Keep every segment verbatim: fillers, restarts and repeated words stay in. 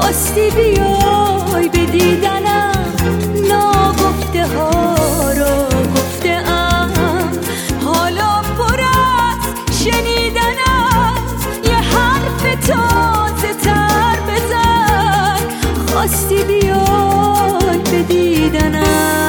خواستی بیای به دیدنم، ناگفته ها رو گفتم، حالا پر از شنیدنم، یه حرف تازه تر بزن. خواستی بیای به دیدنم.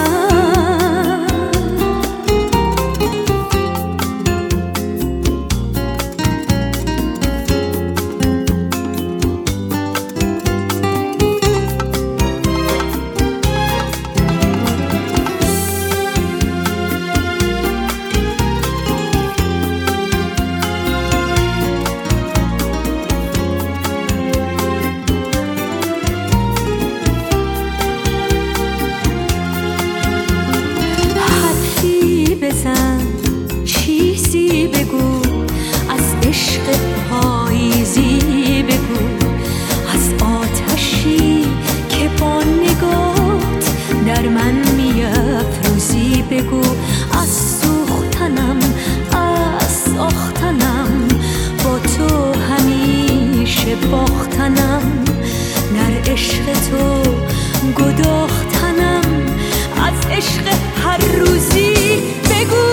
بزن، چیزی بگو از عشق پاییزی، بگو از آتشی که با نگات در من میافروزی، بگو از سوختنم، از ساختنم، با تو همیشه باختنم، در عشق تو گداختنم، از عشق هر روزی بگو.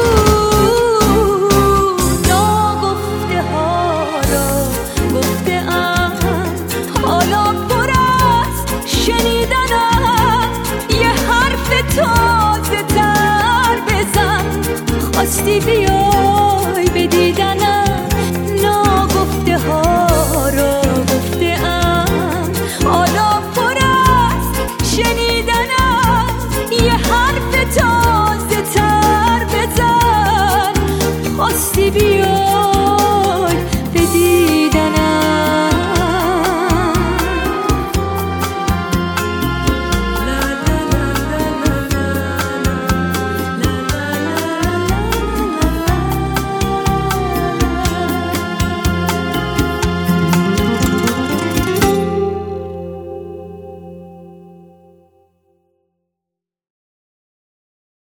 ناگفته ها را گفتم، حالا پر از شنیدنم، یه حرف تازه تر بزن. خواستی بیا